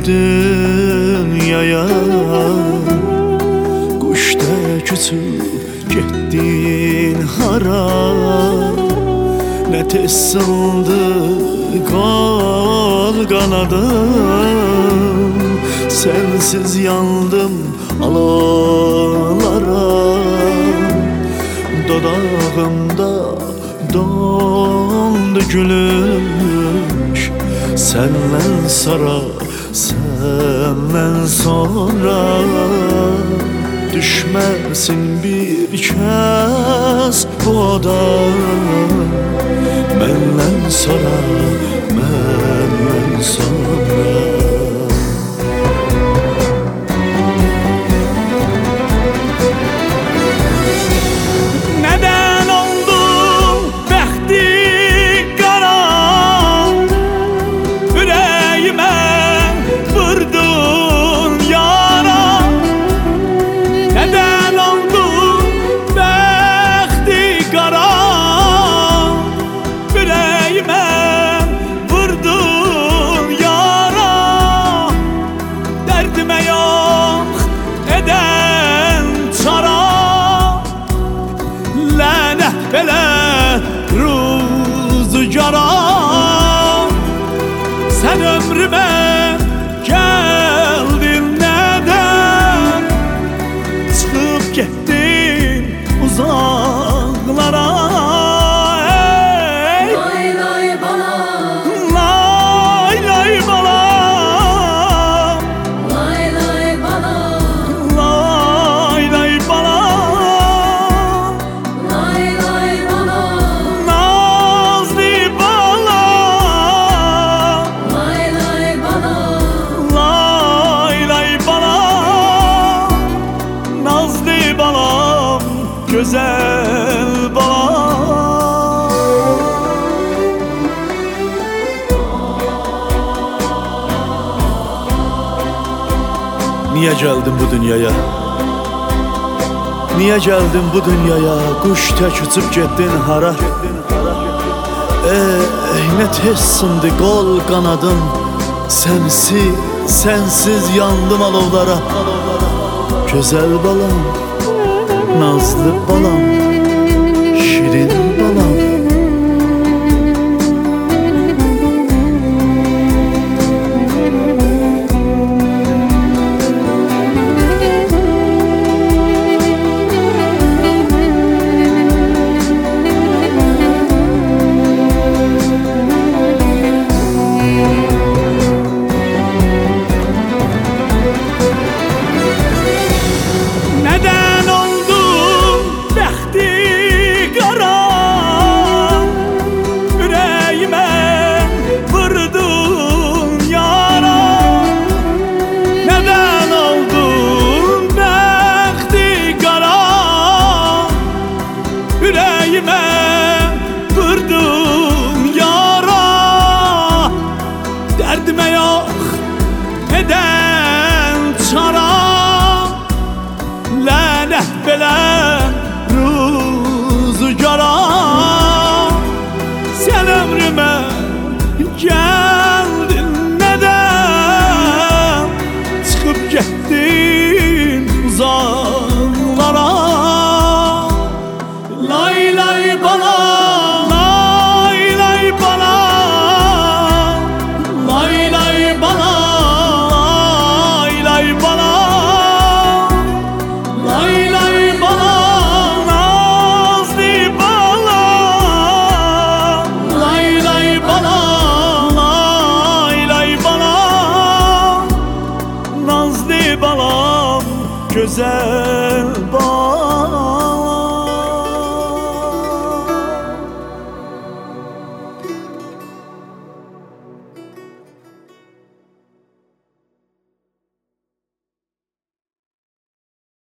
dünyaya, kuş tək uçub getdin hara. Ne tez sındı kol kanadım, sensiz yandım alalara. Dodağımda dondu gülüş, senden sonra düşməsin bir kəs bu oda. Məndən sonra Neden oldu bəxti qara, ürəyimə vurdun yara. Neden oldu bəxti qara, ürəyimə vurdun yara. Dərdimə yox edən çara, lənət belə rüzgara. Sen ömrüme geldin neden, çıkıp gittin uzaklara. Hey! Lay lay balam, Lay lay balam, lay lay balam, lay lay balam, lay lay balam, nazlı balam, lay lay balam, lay lay balam, nazlı balam, güzel balam. Niye geldin bu dünyaya? Niye geldin bu dünyaya? Kuş tək uçub getdin hara. Ne tez sındı kol kanadım, sensiz yandım alovlara. Güzel balam, nazlı balam, şirin balam. Neden oldu bəxti qara, ürəyimə vurdun yara. Neden oldu bəxti qara, ürəyimə vurdun yara. Dərdimə yox edən çara, lənət belə rüzgara. Sen ömrüme geldin neden, çıkıp gittin uzaklara. Lay lay balam, lay lay balam, lay lay balam, lay lay balam, lay lay balam, nazlı balam, lay lay balam, lay lay balam, nazlı balam, güzel balam.